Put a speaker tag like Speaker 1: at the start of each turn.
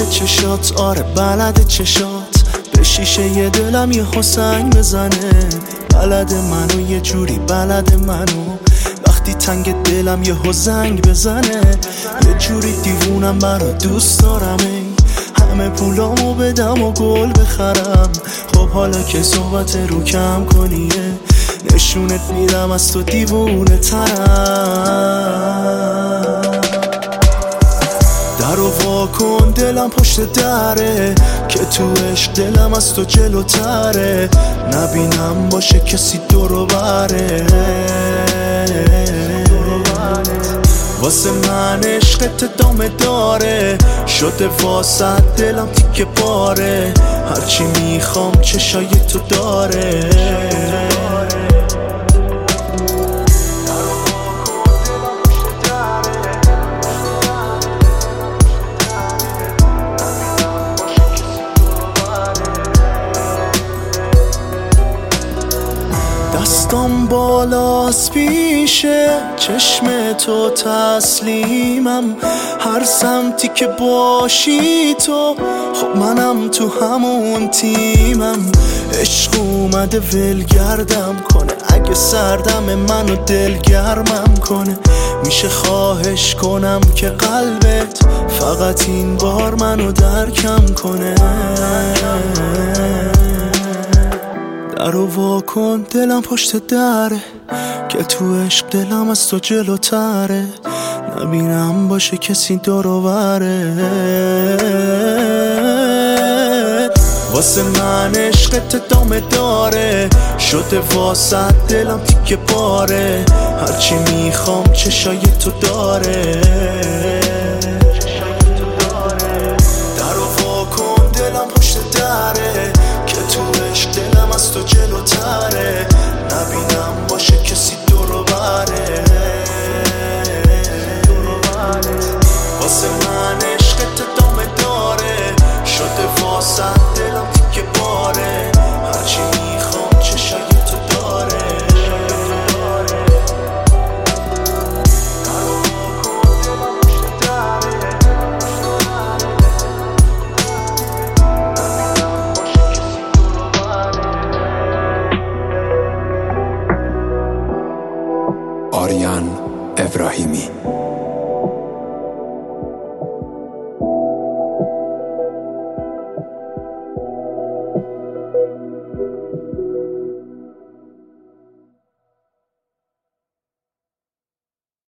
Speaker 1: بلد چشات، آره بلد چشات، به شیشه ی دلم یه حسنگ بزنه. بلد منو یه جوری بلد منو، وقتی تنگ دلم یه حزنگ بزنه. یه جوری دیوونم برا دوست دارم، ای همه پولامو بدم و گل بخرم. خب حالا که صحبت رو کم کنیه، نشونت میدم از تو دیوونه ترم. در رو وا کن دلم پشت دره، که تو عشق دلم از تو جلوتره. نبینم باشه کسی دورو بره، واسه من عشقت ادامه داره. شده واسه دلم تیکه پاره، هرچی میخوام چشای تو داره. دستم بالاست پیشه چشم تو تسلیمم، هر سمتی که باشی تو، خب منم تو همون تیمم. عشق اومده ولگردم کنه، اگه سردم منو دلگرمم کنه. میشه خواهش کنم که قلبت فقط این بار منو درکم کنه. در رو وا کن دلم پشت دره، که تو عشق دلم از تو جلوتره. نبینم باشه کسی دورو بره، واسه من عشقت ادامه داره. شده واسه دلم تیکه پاره، هرچی میخوام چشای تو داره. در رو وا کن دلم پشت دره، که تو عشق دلم از تو جلوتره. نبینم باشه کسی دورو بره، واسه من عشقت ادامه داره. شده واسه